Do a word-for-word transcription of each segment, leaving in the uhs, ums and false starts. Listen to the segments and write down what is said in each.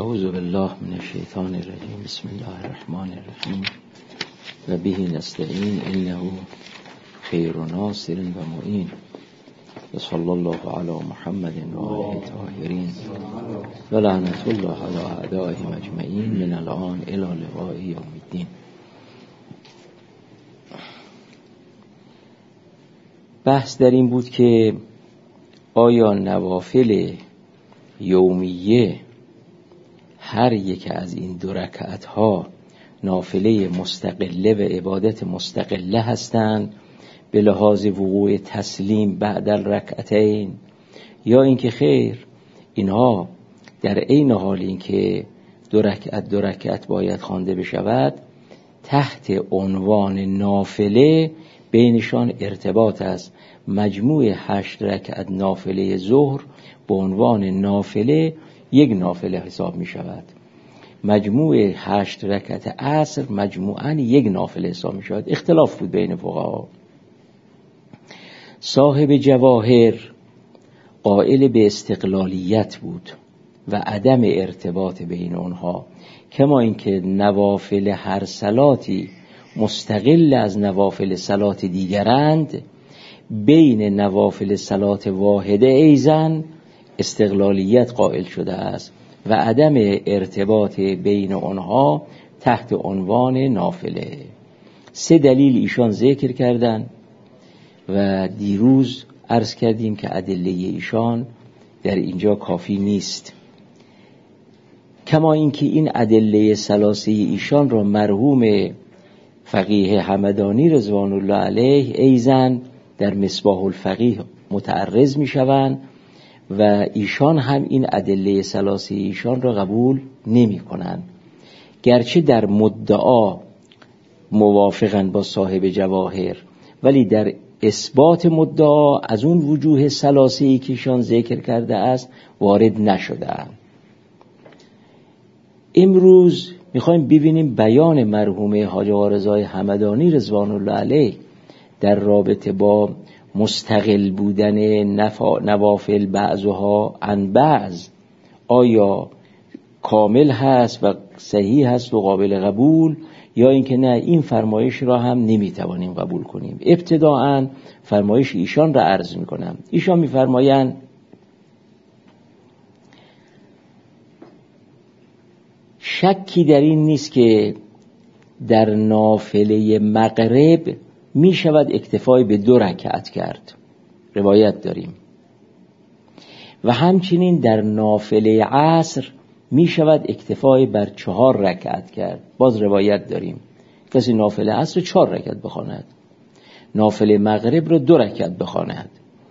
اعوذ بالله من الشیطان الرجیم. بسم الله الرحمن الرحیم و به نستعین انه خیر ناصر و معین و صلی الله علی محمد و آله الطاهرین و لعنت الله علی اعدائهم اجمعین من الان الی لقاء یوم الدین. بحث در این بود که آیا نوافل یومیه هر یک از این دو رکعت ها نافله مستقله و عبادت مستقله هستند به لحاظ وقوع تسلیم بعد الرکعتین، یا اینکه خیر اینها در عین حال اینکه دو رکعت دو رکعت باید خوانده بشود تحت عنوان نافله بینشان ارتباط است. مجموع هشت رکعت نافله ظهر به عنوان نافله یک نافله حساب می شود. مجموع هشت رکعت عصر مجموعاً یک نافله حساب می شود. اختلاف بود بین فقها. صاحب جواهر قائل به استقلالیت بود و عدم ارتباط بین آنها، کما اینکه نوافل هر صلاتی مستقل از نوافل صلات دیگرند، بین نوافل صلات واحده ایزن استقلالیت قائل شده است و عدم ارتباط بین آنها تحت عنوان نافله. سه دلیل ایشان ذکر کردند و دیروز عرض کردیم که ادله ایشان در اینجا کافی نیست، کما اینکه این ادله ثلاثه ایشان را مرحوم فقیه همدانی رضوان الله علیه ایزن در مصباح الفقیه متعرض می شوند و ایشان هم این ادله ثلاثه ایشان را قبول نمی کنند، گرچه در مدعا موافقند با صاحب جواهر، ولی در اثبات مدعا از اون وجوه ثلاثه ای که ایشان ذکر کرده است وارد نشدند. امروز میخوایم ببینیم بیان مرحوم حاج آقا رضای همدانی رضوان الله علیه در رابطه با مستقل بودن نوافل بعضها عن بعض آیا کامل هست و صحیح هست و قابل قبول، یا اینکه نه این فرمایش را هم نمیتوانیم قبول کنیم. ابتداءً فرمایش ایشان را عرض میکنم. ایشان میفرمایند شکی در این نیست که در نافله مغرب می شود اکتفای به دو رکعت کرد، روایت داریم، و همچنین در نافله عصر می شود اکتفای بر چهار رکعت کرد، باز روایت داریم. کسی نافله عصر چهار رکعت بخواند، نافله مغرب رو دو رکعت بخواند.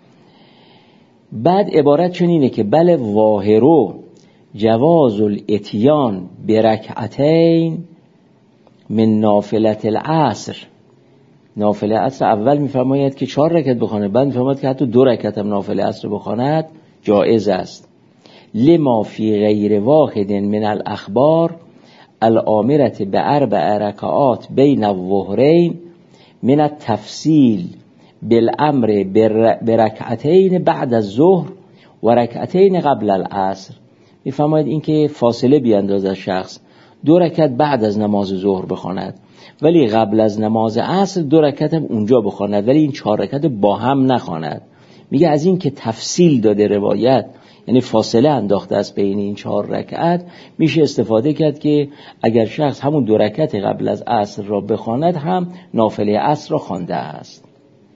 بعد عبارت چنینه که بله ظاهرو جواز الاتیان برکعتین من نافلت العصر. نافله عصر اول میفرماید که چهار رکعت بخواند، بعد میفرماید که حتی دو رکعت هم نافله عصر بخواند جایز است. لما فی غیر واحد من الاخبار الامرة باربع رکعات بین الظهرین من التفصیل بالامر برکعتین بعد الظهر و رکعتین قبل العصر. میفرماید این که فاصله بیاندازد شخص، دو رکعت بعد از نماز ظهر بخواند ولی قبل از نماز عصر دو رکعت هم اونجا بخواند، ولی این چهار رکعت با هم نخواند. میگه از این که تفصیل داده روایت، یعنی فاصله انداخته است بین این چهار رکعت، میشه استفاده کرد که اگر شخص همون دو رکعت قبل از عصر را بخواند هم نافله عصر را خوانده است.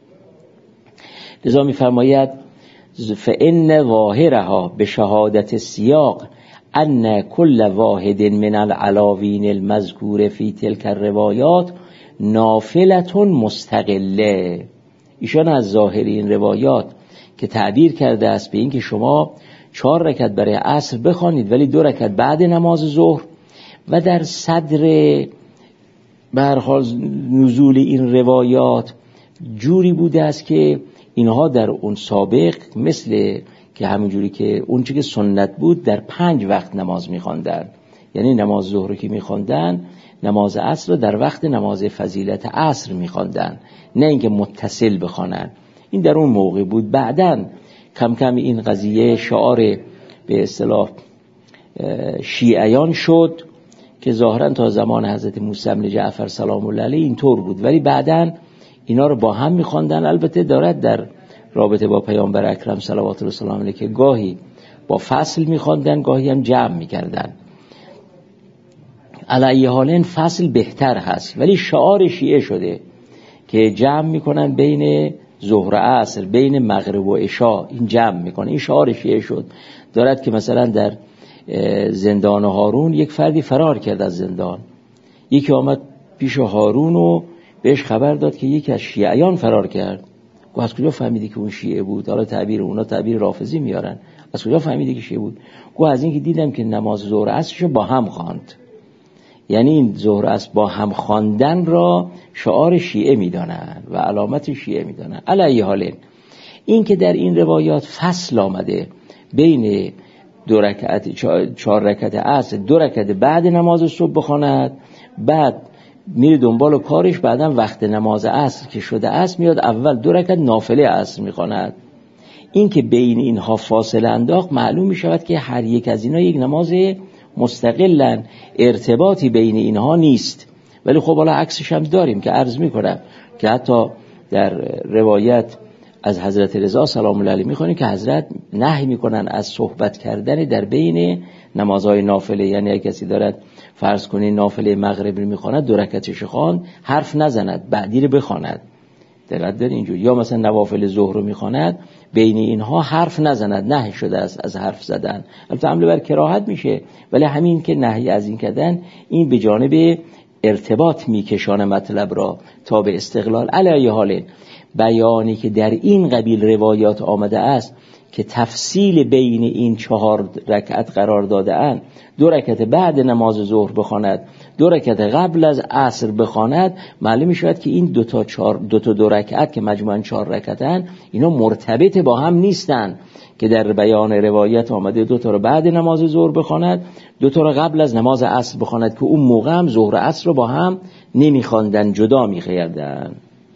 لذا میفرماید فإن ظاهرها بشهادت السیاق ان کل واحد من العلاوین المذکور فی تلک الروایات نافلة مستقله. ایشان از ظاهر این روایات که تعبیر کرده است به این که شما چهار رکعت برای عصر بخوانید ولی دو رکعت بعد نماز ظهر، و در صدر به هر حال نزول این روایات جوری بوده است که اینها در اون سابق مثل که همینجوری که اون چیزی که سنت بود در پنج وقت نماز می‌خواندن، یعنی نماز ظهر که می‌خواندن نماز عصر در وقت نماز فضیلت عصر می‌خواندن، نه اینکه متصل بخوانن. این در اون موقع بود. بعداً کم کم این قضیه شعار به اصطلاح شیعیان شد که ظاهرا تا زمان حضرت موسی بن جعفر سلام الله علیه اینطور بود، ولی بعداً اینا رو با هم می‌خواندن. البته دارد در رابطه با پیامبر اکرم صلوات الله سلام علیه که گاهی با فصل می‌خواندن، گاهی هم جمع می‌کردن. علی حالین فصل بهتر هست، ولی شعار شیعه شده که جمع می‌کنن بین ظهر و عصر، بین مغرب و عشاء، این جمع می‌کنه. این شعار شیعه شد. دارد که مثلا در زندان هارون یک فردی فرار کرد از زندان، یکی آمد پیش هارون و بهش خبر داد که یکی از شیعیان فرار کرد. گفت از کجا فهمیدی که اون شیعه بود؟ حالا تعبیر اونا تعبیر رافضی میارن. از کجا فهمیدی که شیعه بود؟ گفت از این که دیدم که نماز ظهر عصرشو با هم خواند. یعنی این ظهر عصر با هم خواندن را شعار شیعه میدانن و علامت شیعه میدانن. علی حال این که در این روایات فصل آمده بین دو رکعت چهار رکعت عصر، دو رکعت بعد نماز صبح بخواند، بعد میره دنبال کارش، بعدم وقت نماز عصر که شده است میاد اول دو رکعت نافله عصر میخواند. این که بین اینها فاصله انداخت، معلوم میشود که هر یک از اینا یک نماز مستقلن، ارتباطی بین اینها نیست. ولی خب حالا عکسش هم داریم که عرض میکنم که حتی در روایت از حضرت رضا سلام الله علیه میخونیم که حضرت نهی میکنن از صحبت کردن در بین نمازهای نافله. یعنی اگه کسی دارد فرض کنید نافله مغرب رو میخواند، دو رکعتش خواند، حرف نزند، بعدی رو بخواند. دقت دارید اینجور. یا مثلا نوافل ظهر رو میخواند، بین اینها حرف نزند، نهی شده است از حرف زدن. البته حمله بر کراهت میشه، ولی همین که نهی از این کردن، این به جانب ارتباط میکشانه مطلب را تا به استقلال. علی حال بیانی که در این قبیل روایات آمده است که تفصیل بین این چهار رکعت قرار داده اند، دو رکعت بعد نماز ظهر بخواند، دو رکعت قبل از عصر بخواند، معلوم میشود که این دو تا چهار دو تا دو رکعت که مجموعاً چهار رکعتن، اینا مرتبط با هم نیستن که در بیان روایت آمده دو تا رو بعد نماز ظهر بخواند، دو تا رو قبل از نماز عصر بخواند، که اون موقع هم ظهر و عصر رو با هم نمیخواندن، جدا میخوندن.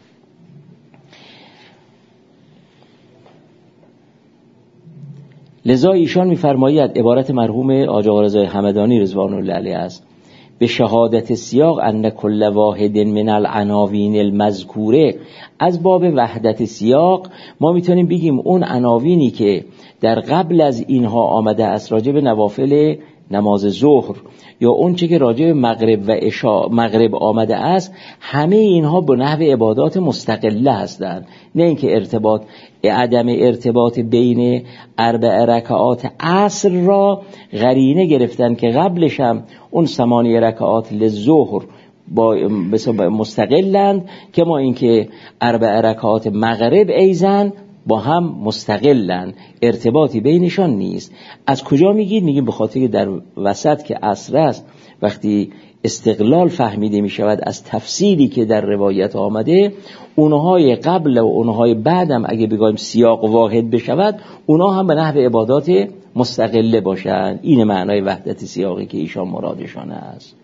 لذا ایشان می‌فرماید، عبارت مرحوم حاج آقا رضای همدانی رضوان الله علیه است، به شهادت سیاق ان کل واحد من العناوین المذکوره، از باب وحدت سیاق ما میتونیم بگیم اون عناوینی که در قبل از اینها آمده است راجع به نوافل نماز ظهر، یا اون چه که راجع به مغرب و عشاء مغرب آمده است، همه اینها به نحو عبادات مستقله هستند، نه اینکه ارتباط عدم ارتباط بین اربع رکعات عصر را قرینه گرفتن که قبلش هم اون ثمانی رکعات للظهر با مستقلند، که ما اینکه اربع رکعات مغرب ایزن با هم مستقلن، ارتباطی بینشان نیست. از کجا میگید؟ میگیم به خاطر که در وسط که عصر است، وقتی استقلال فهمیده میشود از تفسیری که در روایت آمده، اونهای قبل و اونهای بعدم اگه بگویم سیاق واحد بشود، اونها هم به نحو عبادات مستقله باشند. این معنای وحدت سیاقی که ایشان مرادشان است.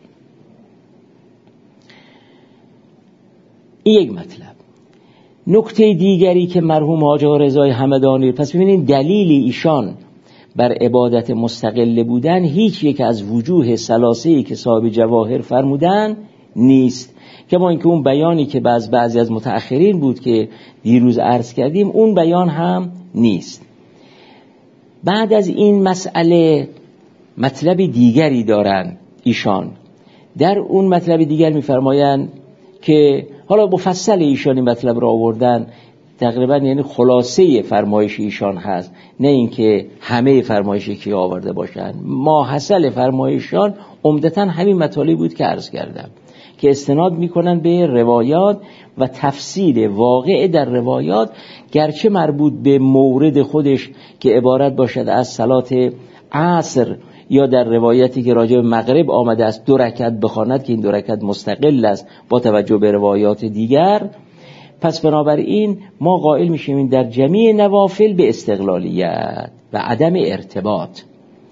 این یک مطلب. نکته دیگری که مرحوم حاج آقا رضای همدانی، پس ببینید دلیل ایشان بر عبادت مستقله بودن هیچ یک از وجوه ثلاثه‌ای که صاحب جواهر فرمودن نیست، که ما اینکه اون بیانی که بعض بعضی از متأخرین بود که دیروز عرض کردیم، اون بیان هم نیست. بعد از این مسئله مطلب دیگری دارن ایشان. در اون مطلب دیگر می‌فرمایند که حالا مفصل ایشان این مطلب را آوردن، تقریبا یعنی خلاصه فرمایش ایشان هست، نه اینکه همه فرمایشی که آورده باشن. ماحصل فرمایشان عمدتاً همین مطالبی بود که عرض کردم، که استناد میکنن به روایات و تفسیر واقع در روایات، گرچه مربوط به مورد خودش که عبارت باشد از صلات عصر، یا در روایتی که راجع به مغرب آمده است دو رکعت بخواند، که این دو رکعت مستقل است با توجه به روایات دیگر. پس بنابراین ما قائل میشیم در جمیع نوافل به استقلالیت و عدم ارتباط.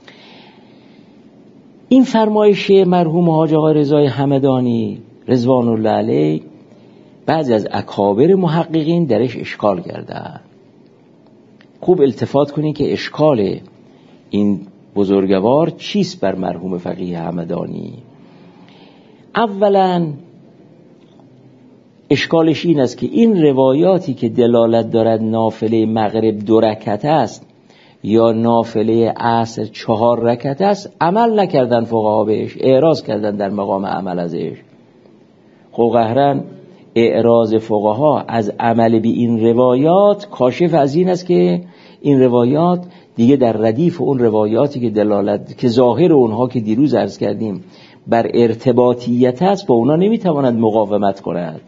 این فرمایش مرحوم حاج آقا رضای همدانی رضوان الله علیه بعضی از اکابر محققین درش اشکال کردن. خوب التفات کنین که اشکال این بزرگوار چیست بر مرحوم فقیه همدانی؟ اولا اشکالش این است که این روایاتی که دلالت دارد نافله مغرب دو رکعت است یا نافله عصر چهار رکعت است عمل نکردن فقها بهش، اعراض کردن در مقام عمل ازش. خب قهرن اعراض فقها از عمل به این روایات کاشف از این است که این روایات دیگه در ردیف اون روایاتی که دلالت که ظاهر اونها که دیروز عرض کردیم بر ارتباطیت است با اونا نمیتواند مقاومت کند.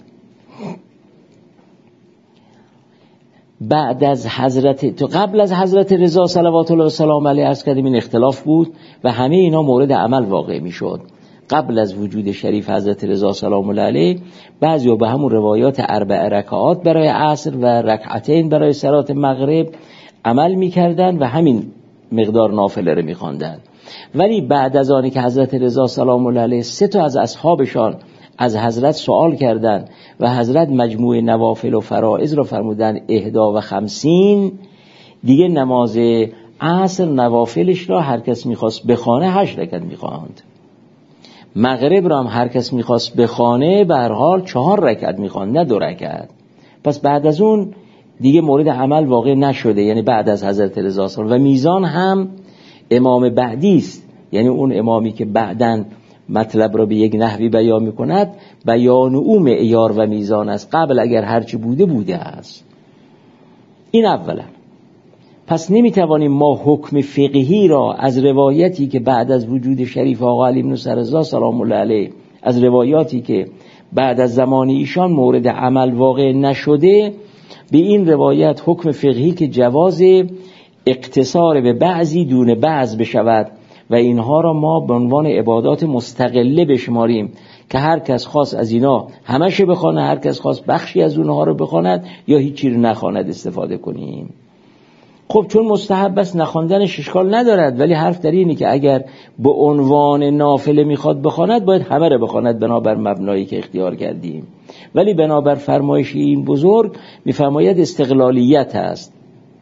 بعد از حضرت تو قبل از حضرت رضا صلوات الله و سلام علیه عرض کردیم این اختلاف بود و همه اینا مورد عمل واقع میشد. قبل از وجود شریف حضرت رضا سلام الله علیه بعضیا به همون روایات اربع رکعات برای عصر و رکعتین برای صلات مغرب عمل میکردن و همین مقدار نافله رو میخواندن. ولی بعد از آنی که حضرت رضا سلام الله علیه سه تا از اصحابشان از حضرت سوال کردن و حضرت مجموع نوافل و فرائض رو فرمودن اهدا و خمسین، دیگه نماز عصر نوافلش را هر کس میخواست بخوانه هشت رکعت میخواند، مغرب را هم هر کس میخواست بخوانه به هر حال چهار رکعت میخواند نه دو رکعت. پس بعد از اون دیگه مورد عمل واقع نشده، یعنی بعد از حضرت رضا سلام. و میزان هم امام بعدی است، یعنی اون امامی که بعداً مطلب را به یک نحوی بیان میکند بیان او معیار و میزان است، قبل اگر هرچی بوده بوده است. این اولا. پس نمیتوانیم ما حکم فقهی را از روایتی که بعد از وجود شریف آقا علی بن رضا سلام الله علیه، از روایاتی که بعد از زمان ایشان مورد عمل واقع نشده، به این روایت حکم فقهی که جواز اقتصار به بعضی دون بعض بشود و اینها را ما به عنوان عبادات مستقله بشماریم که هر کس خواست از اینا همشه بخونه، هر کس خواست بخشی از اونها رو بخواند یا هیچی رو نخواند استفاده کنیم. خب چون مستحب است نخواندنش اشکال ندارد، ولی حرف در اینه که اگر به عنوان نافله میخواد بخواند باید همه رو بخواند بنابر مبنایی که اختیار کردیم. ولی بنابر فرمایش این بزرگ میفرماید استقلالیت است.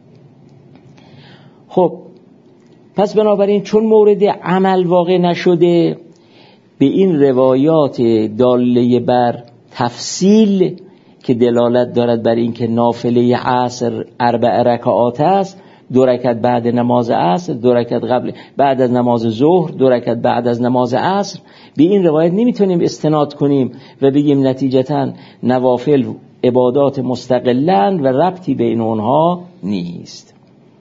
خب پس بنابراین چون مورد عمل واقع نشده، به این روایات داله بر تفصیل که دلالت دارد بر این که نافله عصر اربع رکعات است، دو رکعت بعد نماز عصر، دو رکعت قبل بعد از نماز ظهر، دو رکعت بعد از نماز عصر، به این روایت نمیتونیم استناد کنیم و بگیم نتیجتاً نوافل عبادات مستقلن و ربطی بین اونها نیست.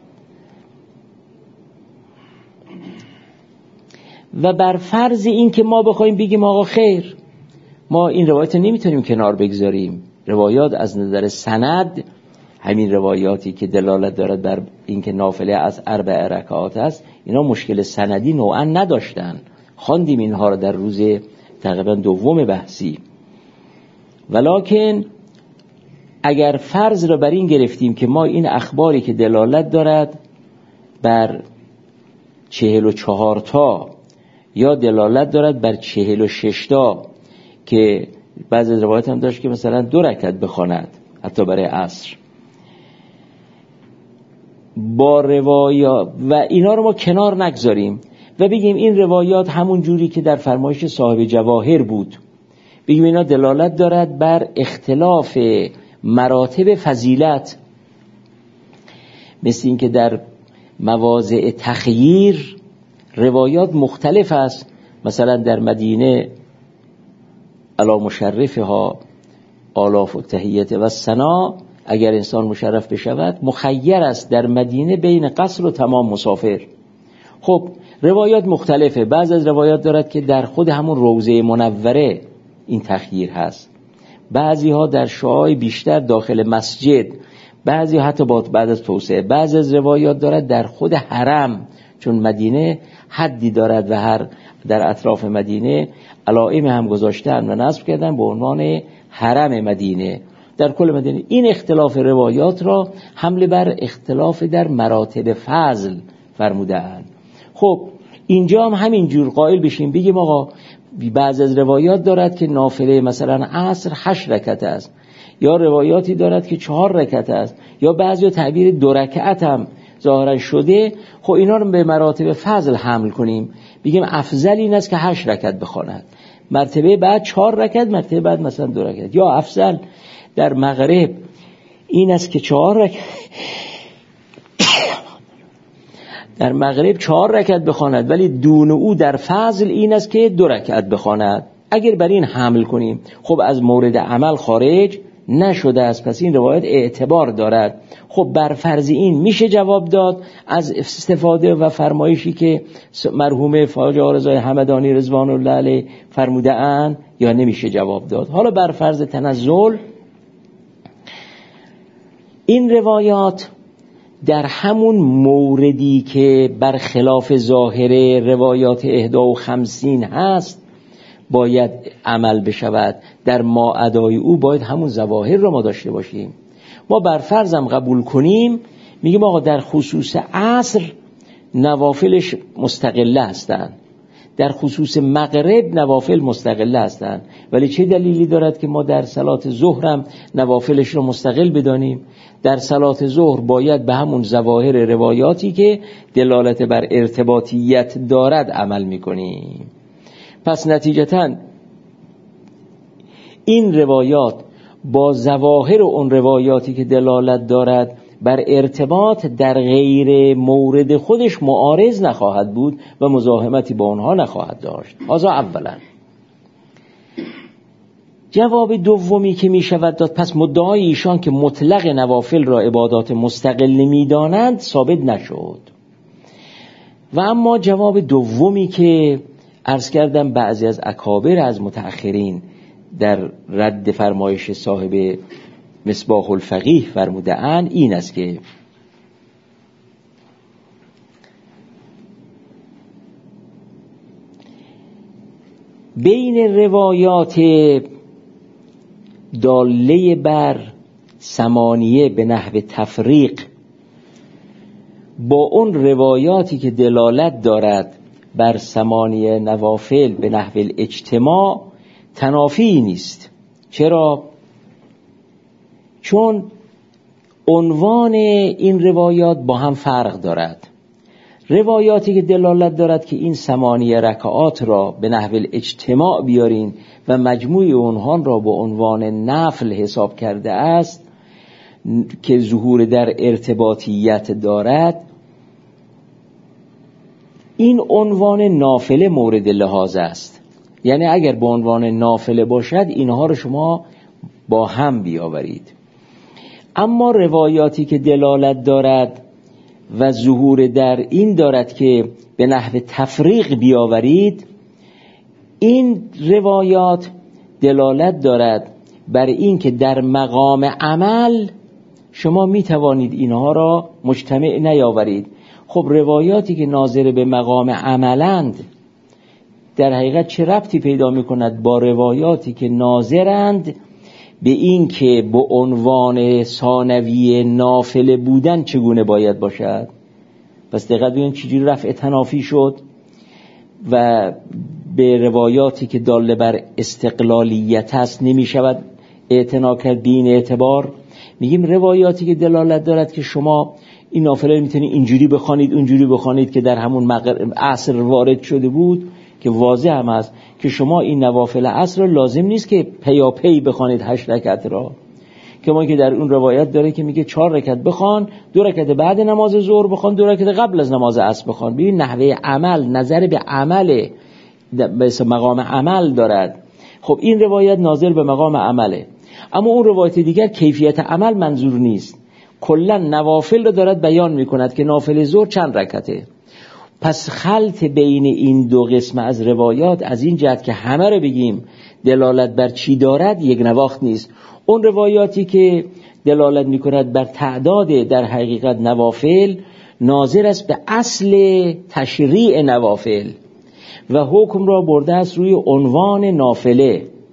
و بر فرض این که ما بخوایم بگیم آقا خیر، ما این روایت نمیتونیم کنار بگذاریم، روایات از نظر سند، همین روایاتی که دلالت دارد بر این که نافله از اربع رکعات است، اینا مشکل سندی نوعا نداشتن، خواندیم اینها را در روز تقریبا دوم بحثی. ولکن اگر فرض را بر این گرفتیم که ما این اخباری که دلالت دارد بر چهل و چهار تا یا دلالت دارد بر چهل و شش تا که بعضی از روایات هم داشت که مثلا دو رکعت بخواند حتی برای عصر، با روایات و اینا رو ما کنار نگذاریم و بگیم این روایات همون جوری که در فرمایش صاحب جواهر بود، بگیم اینا دلالت دارد بر اختلاف مراتب فضیلت، مثل این که در مواضع تخییر روایات مختلف است. مثلا در مدینه علا مشرفها آلاف و تحییت و ثنا، اگر انسان مشرف بشود مخیر است در مدینه بین قصر و تمام مسافر. خب روایات مختلفه، بعض از روایات دارد که در خود همون روضه منوره این تخییر هست، بعضی ها در شعاع بیشتر داخل مسجد، بعضی حتی بعد از توسعه، بعضی از روایات دارد در خود حرم، چون مدینه حدی دارد و هر در اطراف مدینه علائم هم گذاشتن و نصب کردن به عنوان حرم مدینه در کل مدینه. این اختلاف روایات را حمله بر اختلاف در مراتب فضل فرمودند. خب اینجا هم همین جور قائل بشیم، بگیم آقا بعض از روایات دارد که نافله مثلا عصر هشت رکعت است، یا روایاتی دارد که چهار رکعت است، یا بعضی تعبیر دو رکعت هم ظاهرا شده، خب اینا رو به مراتب فضل حمل کنیم، بگیم افضل این است که هشت رکعت بخواند، مرتبه بعد چهار رکعت، مرتبه بعد مثلا دو رکعت. یا افضل در مغرب این است که چهار رکعت در مغرب چهار رکعت بخواند، ولی دون او در فضل این است که دو رکعت بخواند. اگر بر این حمل کنیم، خب از مورد عمل خارج نشده است، پس این روایت اعتبار دارد. خب بر فرض این میشه جواب داد از استفاده و فرمایشی که مرحوم خواجه رضای همدانی رضوان الله علیه فرموده اند، یا نمیشه جواب داد؟ حالا بر فرض تنزل، این روایات در همون موردی که برخلاف ظاهر روایات احدا و خمسین هست باید عمل بشود، در ما ادای او باید همون ظواهر رو ما داشته باشیم. ما بر فرضم قبول کنیم، میگیم آقا در خصوص عصر نوافلش مستقله هستند، در خصوص مغرب نوافل مستقله هستند، ولی چه دلیلی دارد که ما در صلات ظهرم نوافلش رو مستقل بدانیم؟ در صلات ظهر باید به همون ظواهر روایاتی که دلالت بر ارتباطیت دارد عمل میکنیم. پس نتیجتاً این روایات با ظواهر اون روایاتی که دلالت دارد بر ارتباط در غیر مورد خودش معارض نخواهد بود و مزاحمتی با اونها نخواهد داشت. آزا اولا. جواب دومی که می شود داد، پس مدعای ایشان که مطلق نوافل را عبادات مستقل نمی دانند ثابت نشد. و اما جواب دومی که عرض کردم بعضی از اکابر از متأخرین در رد فرمایش صاحب مصباح الفقیه فرموده اند این است که بین روایات داله بر ثمانیه به نحو تفریق با اون روایاتی که دلالت دارد بر ثمانیه نوافل به نحو اجتماع تنافی نیست. چرا؟ چون عنوان این روایات با هم فرق دارد. روایاتی که دلالت دارد که این ثمانیه رکعات را به نحو اجتماع بیارین و مجموع اونها را به عنوان نفل حساب کرده است که ظهور در ارتباطیت دارد، این عنوان نافله مورد لحاظ است. یعنی اگر به عنوان نافله باشد اینها رو شما با هم بیاورید. اما روایاتی که دلالت دارد و ظهور در این دارد که به نحو تفریق بیاورید، این روایات دلالت دارد بر این که در مقام عمل شما می توانید اینها را مجتمع نیاورید. خب روایاتی که ناظر به مقام عملند در حقیقت چه ربطی پیدا می کند با روایاتی که ناظرند به این که با عنوان ثانوی نافله بودن چگونه باید باشد؟ پس دقت ببینید چجوری رفع تنافی شد و به روایاتی که داله بر استقلالیت است نمی شود اعتنا کرد بین اعتبار. میگیم روایاتی که دلالت دارد که شما این نافله میتونید اینجوری بخوانید اونجوری بخوانید که در همون عصر وارد شده بود، که واضح هم است که شما این نوافل عصر لازم نیست که پیاپی بخوانید هشت رکعت را، که ما که در اون روایت داره که میگه چهار رکعت بخوان، دو رکعت بعد نماز ظهر بخوان، دو رکعت قبل از نماز عصر بخوان. ببین نحوه عمل نظر به عمل به مقام عمل دارد. خب این روایت ناظر به مقام عمله، اما اون روایت دیگر کیفیت عمل منظور نیست، کلا نوافل رو دارد بیان میکند که نافل ظهر چند رکعته. پس خلط بین این دو قسم از روایات از این جهت که همه رو بگیم دلالت بر چی دارد یک نواخت نیست. اون روایاتی که دلالت میکند بر تعداد در حقیقت نوافل ناظر است به اصل تشریع نوافل و حکم را برده است روی عنوان نافله.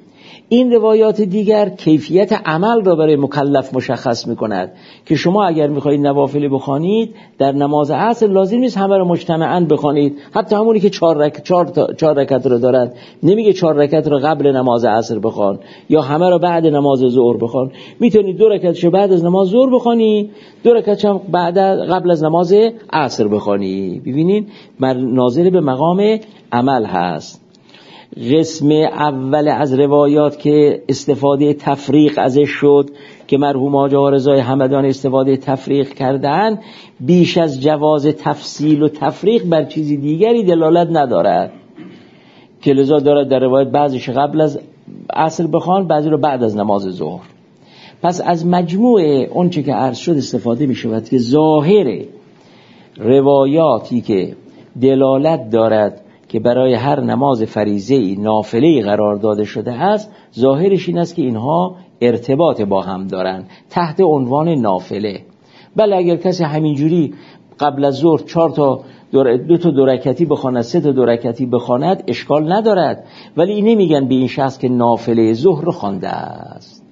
این روایات دیگر کیفیت عمل را برای مکلف مشخص می‌کند که شما اگر می‌خواهید نوافل بخوانید در نماز عصر لازم نیست همه را مجتمعاً بخوانید، حتی همونی که چهار رک... چهار تا... چهار رکعت را دارد نمیگه چهار رکعت را قبل نماز عصر بخوان یا همه را بعد نماز ظهر بخوان. میتونید دو رکعتش بعد از نماز ظهر بخوانی، دو رکعتش هم بعد قبل از نماز عصر بخوانی. ببینید ناظر به مقام عمل هست. قسم اول از روایات که استفاده تفریق ازش شد که مرحوم آقا رضای همدان استفاده تفریق کردن، بیش از جواز تفصیل و تفریق بر چیزی دیگری دلالت ندارد که لذا دارد در روایت بعضیش قبل از عصر بخوان، بعضی رو بعد از نماز ظهر. پس از مجموع اون چه که عرض شد استفاده می شود که ظاهر روایاتی که دلالت دارد که برای هر نماز فریضه‌ای نافله‌ای قرار داده شده است، ظاهرش این است که اینها ارتباط با هم دارند تحت عنوان نافله. بله اگر کسی همینجوری قبل از ظهر چهار تا دو تا دو رکعتی بخواند، سه تا دو رکعتی بخواند، اشکال ندارد، ولی این نمیگن به این شخص که نافله ظهر رو خوانده است.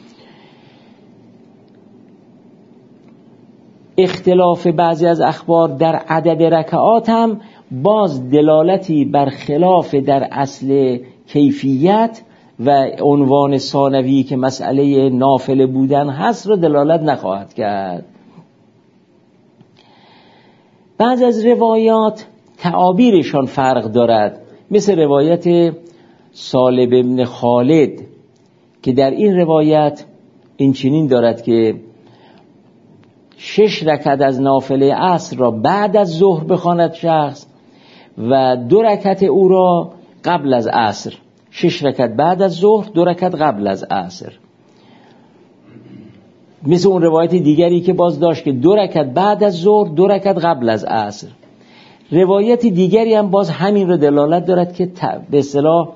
اختلاف بعضی از اخبار در عدد رکعات هم باز دلالتی بر خلاف در اصل کیفیت و عنوان ثانوی که مسئله نافله بودن هست رو دلالت نخواهد کرد. بعض از روایات تعابیرشان فرق دارد، مثل روایت سالب ابن خالد که در این روایت این چنین دارد که شش رکعت از نافله عصر را بعد از ظهر بخواند شخص و دو رکعت او را قبل از عصر. شش رکعت بعد از ظهر، دو رکعت قبل از عصر. مثل اون روایت دیگری که باز داشت که دو رکعت بعد از ظهر، دو رکعت قبل از عصر. روایت دیگری هم باز همین رو دلالت دارد که به اصطلاح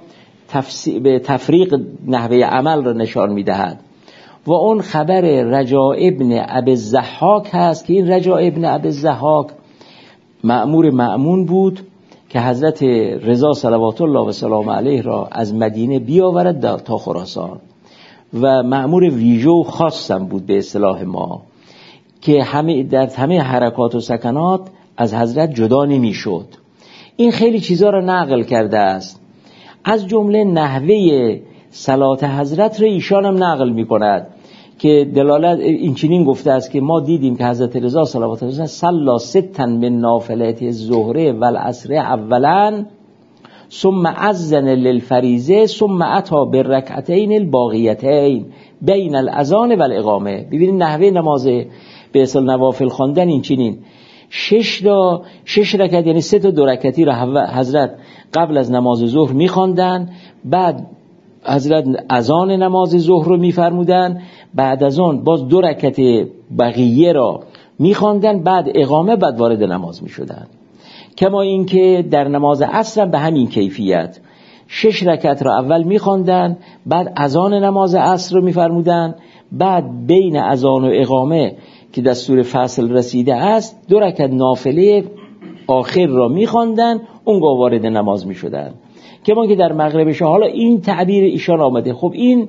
به تفریق نحوه عمل را نشان می‌دهد و اون خبر رجاء ابن ابی الضحاک هست که این رجاء ابن ابی الضحاک مأمور مأمون بود که حضرت رضا صلوات الله و سلام علیه را از مدینه بیاورد تا خراسان و مأمور ویژه و خاصم بود به اصطلاح ما که همه در همه حرکات و سکنات از حضرت جدا نمی شد. این خیلی چیزا را نقل کرده است، از جمله نحوه صلات حضرت را ایشان هم نقل می کند که دلالت این چنین گفته است که ما دیدیم که حضرت رضا صلوات الله صلی ستا من نافلات الظهر والعصر اولا ثم اذن للفریضه ثم اتى بالرکعتین الباقیتین بین الاذان والاقامه. ببینید نحوه نماز به اصل نوافل خواندن این چنین شش تا شش رکعت یعنی سه تا دو رکعتی را حضرت قبل از نماز ظهر می‌خواندن، بعد حضرت اذان نماز ظهر رو می‌فرمودن، بعد از اون باز دو رکعت بقیه را می‌خواندن، بعد اقامه، بعد وارد نماز می‌شدن. کما اینکه در نماز عصر به همین کیفیت شش رکعت را اول می‌خواندن، بعد اذان نماز عصر رو می‌فرمودن، بعد بین اذان و اقامه که دستور فصل رسیده است دو رکعت نافله آخر را می‌خواندن، اونگاه وارد نماز می‌شدن. کما که در مغرب حالا این تعبیر ایشان آمده. خب این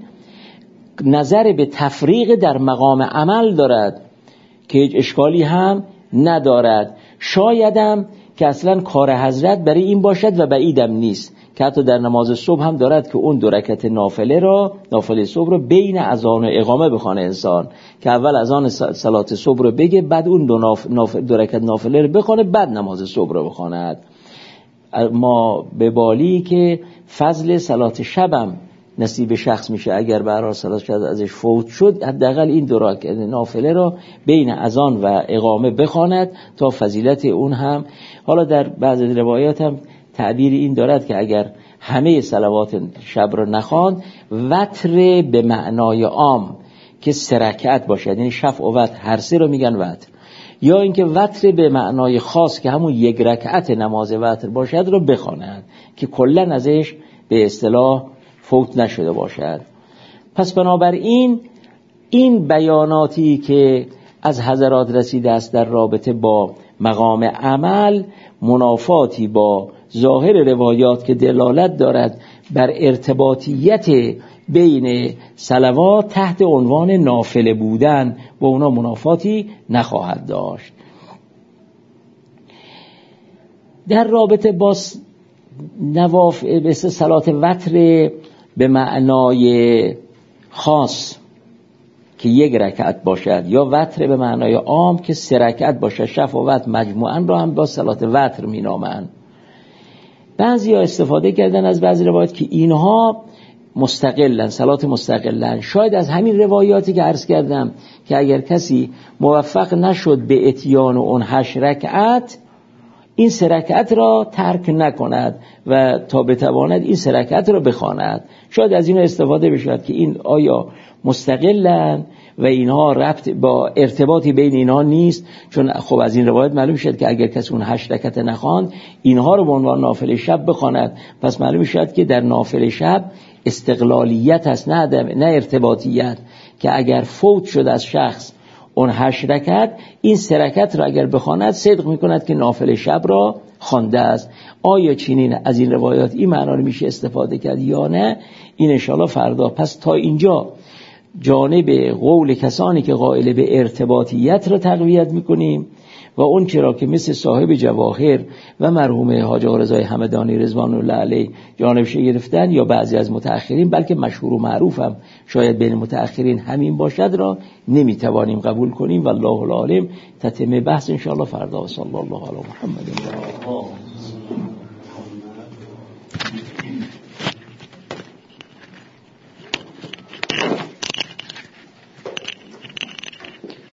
نظر به تفریق در مقام عمل دارد که هیچ اشکالی هم ندارد، شایدم که اصلا کار حضرت برای این باشد و بعیدم نیست که حتی در نماز صبح هم دارد که اون دو رکعت نافله را نافله صبح را بین اذان و اقامه بخوانه انسان، که اول اذان صلات صبح رو بگه، بعد اون دو, ناف... ناف... دو رکعت نافله رو بخوانه، بعد نماز صبح رو بخواند. ما به بالی که فضل صلات شبم نصیب شخص میشه اگر برای صلات شب ازش فوت شد، حداقل این دو رکعت نافله را بین اذان و اقامه بخواند تا فضیلت اون هم. حالا در بعضی روایات هم تعبیر این دارد که اگر همه صلوات شب را نخواند، وتر به معنای عام که سه رکعت باشد، یعنی شفع و وتر هر سه رو میگن وتر، یا اینکه وتر به معنای خاص که همون یک رکعت نماز وتر باشد رو بخواند که کلن ازش به اصطلاح فوت نشده باشد. پس بنابراین این بیاناتی که از حضرات رسیده است در رابطه با مقام عمل منافاتی با ظاهر روایات که دلالت دارد بر ارتباطیت بین صلوات تحت عنوان نافله بودن با اونا منافاتی نخواهد داشت. در رابطه با نوافل مثل صلات وتر به معنای خاص که یک رکعت باشد یا وتر به معنای عام که سه رکعت باشد، شفع و وتر مجموعاً را هم با صلات وتر می نامند. بعضی ها استفاده کردن از بعضی روایات که اینها مستقلن، صلات مستقلن. شاید از همین روایاتی که عرض کردم که اگر کسی موفق نشد به اتیان اون هشت رکعت، این سه رکعت را ترک نکند و تا بتواند این سه رکعت را بخواند. شاید از این استفاده بشود که این آیا مستقلن و اینها ربط با ارتباطی بین اینها نیست، چون خب از این روایت معلوم شد که اگر کسی اون هشت رکعت نخواند اینها رو به عنوان نافله شب بخواند، پس معلوم شد که در نافله شب استقلالیت هست، نه نه ارتباطیت، که اگر فوت شد از شخص اون هشت رکعت، این سه رکعت را اگر بخواند صدق میکند که نافله شب را خوانده است. آیا چنین از این روایات این معنا رو میشه استفاده کرد یا نه، این انشاءالله فردا. پس تا اینجا جانب قول کسانی که قائل به ارتباطیت را تقویت میکنیم و اون چرا که مثل صاحب جواهر و مرحوم حاج آقا رضای همدانی رضوان الله علیه جانبش گرفتن، یا بعضی از متأخرین بلکه مشهور و معروف هم شاید بین متأخرین همین باشد، را نمیتوانیم قبول کنیم. والله العالم. تتمه بحث انشاءالله فردا. صلی الله علی محمد.